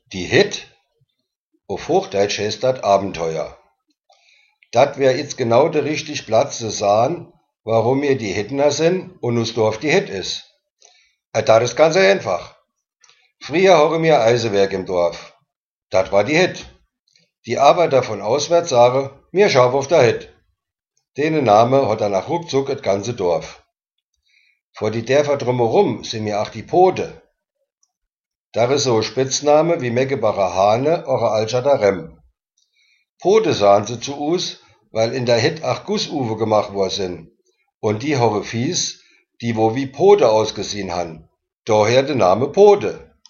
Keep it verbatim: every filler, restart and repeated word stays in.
Die Hit? Auf Hochdeutsch heißt dat Abenteuer. Dat wär jetzt genau der richtig Platz zu sagen, warum wir die Hittner sind und us Dorf die Hit is. Äh, dat is ganz einfach. Früher habe mir Eisenwerk im Dorf. Dat war die Hit. Die Arbeiter von auswärts sagen, mir schauf auf der Hit. Den Name hat danach ruckzuck et ganze Dorf. Vor die Dörfer drumherum sind mir auch die Pode. Da is so Spitzname wie Meckebacher Hane oder Alschatter Remm. Pode sahen sie zu us, weil in der Hit ach Gussuwe gemacht worden sind. Und die hore Fies, die wo wie Pode ausgesehen han. Daher der Name Pode.